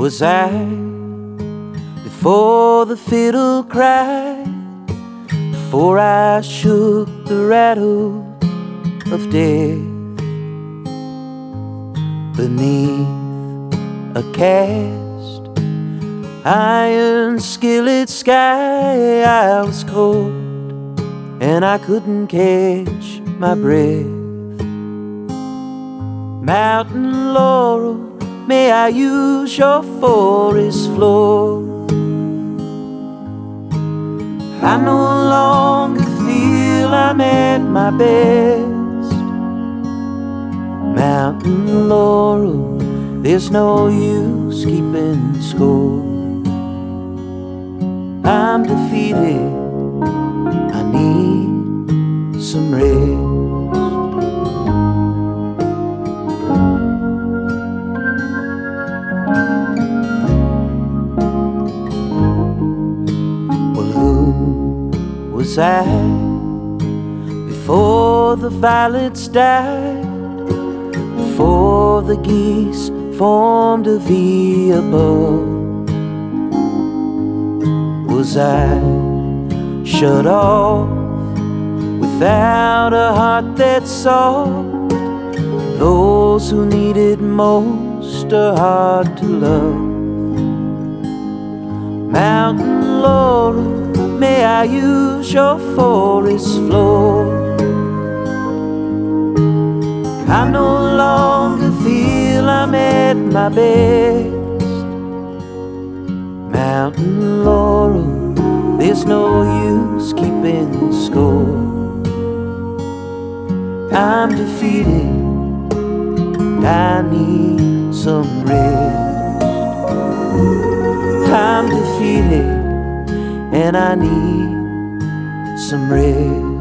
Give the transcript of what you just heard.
was I before the fiddle cried, before I shook the rattle of death. Beneath a cast iron skillet sky, I was cold and I couldn't catch my breath. Mountain laurel, may I use your forest floor? I no longer feel I'm at my best. Mountain laurel, there's no use keeping score. I'm defeated, I need some rest. Was I before the violets died, before the geese formed a V above? Was I shut off without a heart that soft? Those who need it most are hard to love. Mountain laurel, may I use your forest floor? I no longer feel I'm at my best. Mountain laurel, there's no use keeping score. I'm defeated, I need some rest. I'm defeated and I need some rest.